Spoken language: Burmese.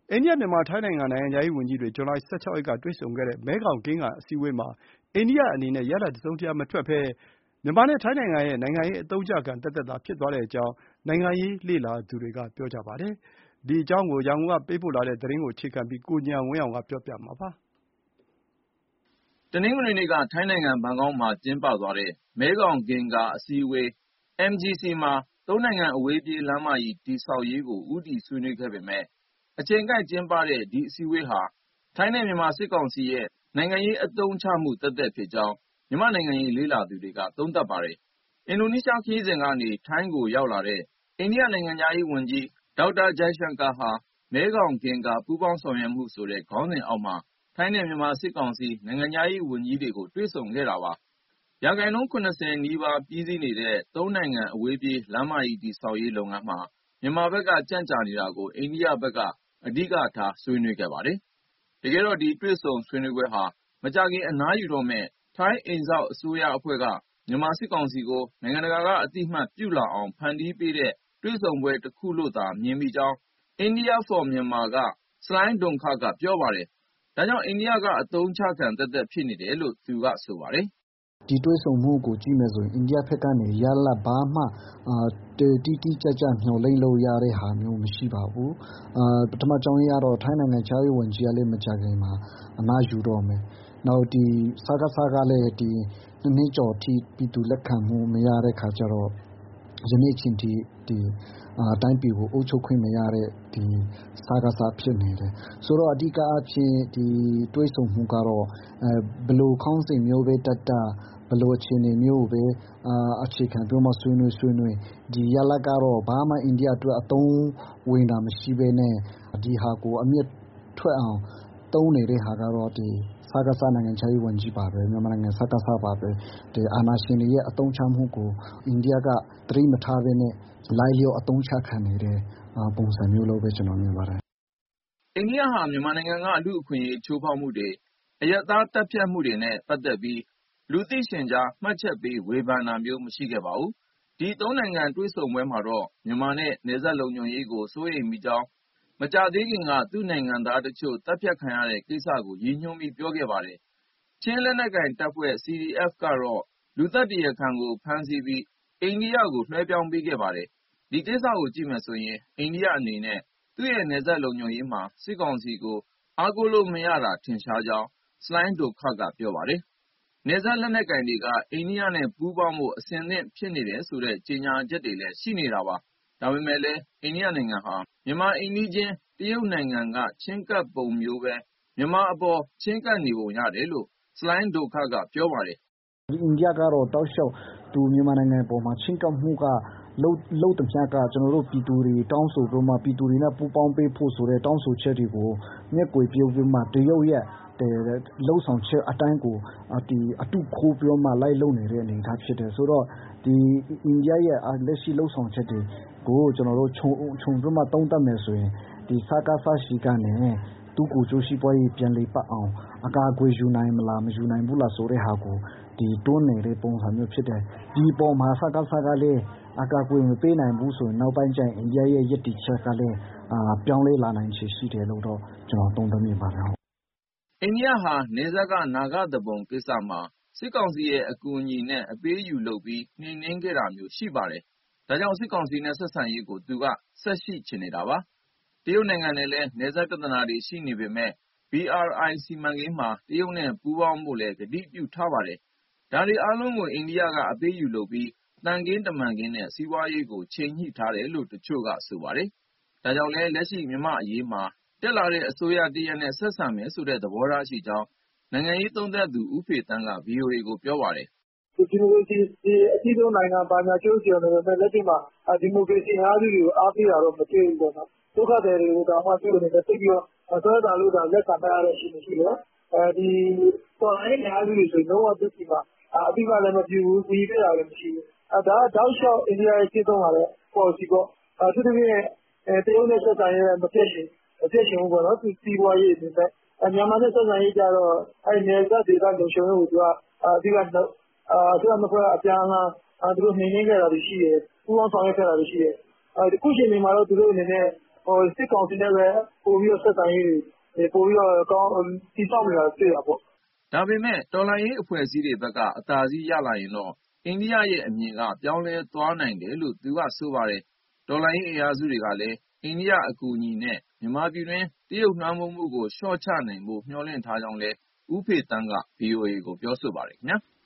အိန္ဒိယ-မြန်မာ-ထိုင်းနိုင်ငံခြားရေးဝန်ကြီးတွေ ဇွန်လ 16 ရက်က တွေ့ဆုံခဲ့တဲ့ မဲခေါင်-ဂင်္ဂါ အစည်းအဝေးမှာ အိန္ဒိယအနေနဲ့ ရလဒ်တစုံတရာမထွက်ဘဲ မြန်မာနဲ့ထိုင်းနိုင်ငံရဲ့ နိုင်ငံရေးအသုံးချခံသက်သက်သာ ဖြစ်သွားတဲ့အကြောင်း နိုင်ငံရေးလေ့လာသူတွေက ပြောကြပါတယ်။ ဒီအကြောင်း ရန်ကုန်ကပေးပို့တဲ့သတင်းကို အခြေခံပြီး ကိုဉာဏ်ဝင်းအောင်က ပြောပြမှာပါ။ တနင်္ဂနွေနေ့က ထိုင်းနိုင်ငံ ဘန်ကောက်မှာကျင်းပသွားတဲ့ မဲခေါင်-ဂင်္ဂါ အစည်းအဝေး MGC မှာ သုံးနိုင်ငံ အဝေးပြေးလမ်းမကြီး တည်ဆောက်ရေးကို ဦးတည်ဆွေးနွေးခဲ့ပေမယ့် အချိန်ကိုက်ကျင်းပတဲ့ ဒီအစည်းအဝေးဟာ ထိုင်းနဲ့မြန်မာစစ်ကောင်စီရဲ့ နိုင်ငံရေးအသုံးချမှုသက်သက်ဖြစ်ကြောင်း မြန်မာ့နိုင်ငံရေးလေ့လာသူတွေက သုံးသပ်ပါတယ်။ အင်ဒိုနီးရှားခရီးစဉ်ကနေ ထိုင်းကိုရောက်လာတဲ့ အိန္ဒိယနိုင်ငံခြားရေးဝန်ကြီး ဒေါက်တာ Jaishankar ဟာ မဲခေါင်-ဂင်္ဂါ ပူးပေါင်းဆောင်ရွက်မှုဆိုတဲ့ ခေါင်းစဉ်အောက်မှာ ထိုင်းနဲ့မြန်မာစစ်ကောင်စီ နိုင်ငံခြားရေးဝန်ကြီးတွေကို တွေ့ဆုံခဲ့တာပါ။ ရာခိုင်နှုန်း ၇၀ နီးပါးပြီးစီးနေတဲ့ သုံးနိုင်ငံ အဝေးပြေးလမ်းမကြီး တည်ဆောက်ရေးလုပ်ငန်းမှာ မြန်မာဘက်က ကြန့်ကြာနေတာကို အိန္ဒိယဘက်က အဓိကထား ဆွေးနွေးခဲ့ပါတယ်။ တကယ်တော့ ဒီတွေ့ဆုံဆွေးနွေးပွဲဟာ မကြာခင် အနားယူတော့မယ့် ထိုင်းအိမ်စောင့်အစိုးရအဖွဲ့က မြန်မာစစ်ကောင်စီကို နိုင်ငံတကာက အသိအမှတ်ပြုလာအောင် ဖန်တီးပေးတဲ့ တွေ့ဆုံပွဲတခုလို့သာ မြင်မိကြောင်း India for Myanmar က ဆလိုင်းဒွမ်ခါရ် က ပြောပါတယ်။ ဒါကြောင့် အိန္ဒိယက အသုံးချခံသက်သက် ဖြစ်နေတယ်လို့ သူကဆိုပါတယ်။ “ဒီတွေ့ဆုံမှုကိုကြည့်မယ်ဆိုရင် အိန္ဒိယဘက်ကနေ ရလဒ်ဘာမှတိတိကျကျ မျှော်လင့်လို့ရတဲ့ဟာမျိုး မရှိပါဘူး။ ပထမအကြောင်းကတော့ ထိုင်းနိုင်ငံခြားရေးဝန်ကြီးကလည်း မကြာခင်မှာ အနားယူတော့မယ်။ နောက် စကစကလည်း 2 နှစ်ကျော်အထိ ပြည်သူလက်ခံမှုမရတဲ့အခါကျတော့ ယနေ့အချိန်ထိ တိုင်းပြည်ကို အုပ်ချုပ်ခွင့်မရတဲ့ စကစဖြစ်နေတယ်။ ဆိုတော့ အဓိကအားဖြင့် ဒီတွေ့ဆုံမှုကတော့ ဘယ်လိုခေါင်းစဉ်မျိုးပဲတပ်တပ်၊ ဘယ်လိုအခြေအနေမျိုးကိုပဲ အခြေခံပြီးမှ ဆွေးနွေး ဒီရလဒ်ကတော့ ဘာမှ အိန္ဒိယအတွက် အသုံးဝင်တာမရှိဘဲနဲ့ ဒီဟာကို အမြတ်ထွက်အောင် သုံးနေတဲ့ဟာကတော့ စကစနိုင်ငံခြားရေးဝန်ကြီးပါပဲ။ မြန်မာနိုင်ငံ စကစပါပဲ။ အာဏာရှင်တွေရဲ့ အသုံးချမှုကို အိန္ဒိယက သတိမထားဘဲနဲ့ လိုက်လျောအသုံးချခံနေတဲ့ ပုံစံမျိုးလို့ပဲ ကျနော်မြင်ပါတယ်။ ” အိန္ဒိယဟာ မြန်မာနိုင်ငံက လူ့အခွင့်အရေးချိုးဖောက်မှုတွေ၊ အရပ်သားသတ်ဖြတ်မှုတွေနဲ့ပတ်သက်ပြီး လူသိရှင်ကြား မှတ်ချက်ပေးဝေဖန်တာမျိုး မရှိခဲ့ပါဘူး။ ဒီသုံးနိုင်ငံတွေ့ဆုံပွဲမှာတော့ မြန်မာနဲ့ နယ်စပ်လုံခြုံရေးကို စိုးရိမ်မိကြောင်း မကြာသေးခင်က သူ့နိုင်ငံသားတချို့ သတ်ဖြတ်ခံရတဲ့ကိစ္စကို ရည်ညွှန်းပြီး ပြောခဲ့ပါတယ်။ ချင်းလက်နက်ကိုင်တပ်ဖွဲ့ CDF ကတော့ လူသတ်တရားခံကို ဖမ်းဆီးပြီး အိန္ဒိယကို လွှဲပြောင်းပေးခဲ့ပါတယ်။ ဒီကိစ္စကိုကြည့်မယ်ဆိုရင် အိန္ဒိယအနေနဲ့ သူ့ရဲ့နယ်စပ်လုံခြုံရေးမှာ စစ်ကောင်စီကို အားကိုးလို့မရတာ ထင်ရှားကြောင်း ဆလိုင်းဒွမ်ခါရ် က ပြောပါတယ်။ နယ်စပ်လက်နက်ကိုင်တွေက အိန္ဒိယနဲ့ပူးပေါင်းဖို့ အဆင်သင့်ဖြစ်နေတယ်ဆိုတဲ့ ကြေညာချက်တွေလည်း ရှိနေတာပါ။ ဒါပေမဲ့လည်း အိန္ဒိယနိုင်ငံဟာ မြန်မာအိမ်နီးချင်း တရုတ်နိုင်ငံက ချဉ်းကပ်ပုံမျိုးပဲ မြန်မာအပေါ် ချဉ်းကပ်နေပုံရတယ်လို့ ဆလိုင်းဒွမ်ခါရ် က ပြောပါတယ်။ “အိန္ဒိယကတော့ တောက်လျှောက် မြန်မာနိုင်ငံအပေါ်မှာ ချဉ်းကပ်မှုက လုပ်သမျှက ကျနော်တို့ပြည်သူတွေတောင်းဆိုပြီးမှ ပြည်သူတွေနဲ့ပူးပေါင်းပေးဖို့ဆိုတဲ့ တောင်းဆိုချက်တွေကို မျက်ကွယ်ပြုပြီးမှ တရုတ်ရဲ့လုပ်ဆောင်ချက်အတိုင်းကို အတုခိုးပြီးတော့မှ လိုက်လုပ်နေတဲ့အနေအထားဖြစ်တယ်။ ဆိုတော့ အိန္ဒိယရဲ့လက်ရှိလုပ်ဆောင်ချက်တွေကို ကျနော်တို့ ခြုံပြီးမှသုံးသပ်မယ်ဆိုရင် စကစဆီကနေ သူ့ကိုယ်ကျိုးစီးပွားရေး ပြန်လည်ပတ်အောင် အကာအကွယ်ယူနိုင်မလား၊ မယူနိုင်ဘူးလားဆိုတဲ့ဟာကို တွန်းနေတဲ့ပုံစံမျိုးဖြစ်တယ်။ ဒီအပေါ်မှာ စကစကလည်း အကာအကွယ်မပေးနိုင်ဘူးဆိုရင် နောက်ပိုင်းကျရင် အိန္ဒိယရဲ့ရပ်တည်ချက်ကလည်း ပြောင်းလဲလာနိုင်ခြေရှိတယ်လို့တော့ ကျနော်သုံးသပ်မိပါတယ်။ ” အိန္ဒိယဟာ နယ်စပ်က နာဂသူပုန်ကိစ္စမှာ စစ်ကောင်စီရဲ့အကူအညီနဲ့ အပေးအယူလုပ်ပြီး နှိမ်နင်းခဲ့တာမျိုး ရှိပါတယ်။ ဒါကြောင့် စစ်ကောင်စီနဲ့ဆက်ဆံရေးကို သူက ဆက်ရှိချင်နေတာပါ။ တရုတ်နိုင်ငံနဲ့လည်း နယ်စပ်ပြဿနာတွေရှိနေပေမယ့် BRI စီမံကိန်းမှာ တရုတ်နဲ့ပူးပေါင်းဖို့လည်း ကတိပြုထားပါတယ်။ ဒါတွေအားလုံးကို အိန္ဒိယက အပေးအယူလုပ်ပြီး သံခင်းတမန်ခင်းနဲ့ စီးပွားရေးကို ချိန်ညှိထားတယ်လို့ တချို့က ဆိုပါတယ်။ ဒါကြောင့်လည်း လက်ရှိမြန်မာ့အရေးမှာ တက်လာတဲ့အစိုးရတရပ်နဲ့ ဆက်ဆံမယ်ဆိုတဲ့ သဘောထားရှိကြောင်း နိုင်ငံရေးသုံးသပ်သူ ဦးဖေသန်းက ဗွီအိုအေကို ပြောပါတယ်။ “ဒီမိုကရေစီအကြီးဆုံးနိုင်ငံ ဘာညာပြောပြောနေပေမယ့် လက်တွေ့မှာ ဒီမိုကရေစီအင်အားစုတွေကို အားပေးတာတော့ မတွေ့ဘူးပေါ့နော်။ ဒုက္ခသည်တွေကိုတောင်မှ သူ့အနေနဲ့ သိပ်ပြီးတော့ စွဲသာလို့သာ လက်ခံထားရတဲ့အခြေအနေရှိတယ်။ ဒီတော်လှန်ရေးအင်အားစုတွေဆိုရင် လုံးဝသူ့ဆီမှာ အသိအမှတ်လည်းမပြုဘူး၊ ကူညီပေးတာလည်းမရှိဘူး။ ဒါကတောက်လျှောက် အိန္ဒိယရဲ့ကျင့်သုံးလာတဲ့ ပေါ်လစီပေါ့။ အထူးသဖြင့် တရုတ်နဲ့ဆက်ဆံရေးလည်း မပျက်ချင်ဘူးပေါ့နော်။ သူ့စီးပွားရေးအနေနဲ့။ မြန်မာနဲ့ဆက်ဆံရေးကျတော့ နယ်စပ်ဒေသလုံခြုံရေးကို သူက အဓိက အစိုးရနှစ်ဖွဲ့အပြန်အလှန် နှိမ်နင်းခဲ့တာတွေရှိတယ်။ ပူးပေါင်းဆောင်ရွက်ခဲ့တာတွေရှိတယ်။ အခုချိန်မှာတော့ သူတို့အနေနဲ့စစ်ကောင်စီနဲ့ပဲပိုပြီးတော့ဆက်ဆံရေးတွေပိုပြီးတော့တည်ဆောက်နေတာတွေ့တာပေါ့။ဒါပေမဲ့တော်လှန်ရေးအဖွဲ့အစည်းတွေဘက်ကအသာစီးရလာရင်တော့အိန္ဒိယရဲ့အမြင်ကပြောင်းလဲသွားနိုင်တယ်လို့သူကဆိုပါတယ်။တော်လှန်ရေးအင်အားစုတွေကလည်းအိန္ဒိယအကူအညီနဲ့မြန်မာပြည်တွင်းတရုတ်လွှမ်းမိုးမှုကိုလျှော့ချနိုင်ဖို့မျှော်လင့်ထားကြောင်းလည်းဦးဖေသန်းက VOA ကိုပြောဆိုပါတယ်ခင်ဗျာ။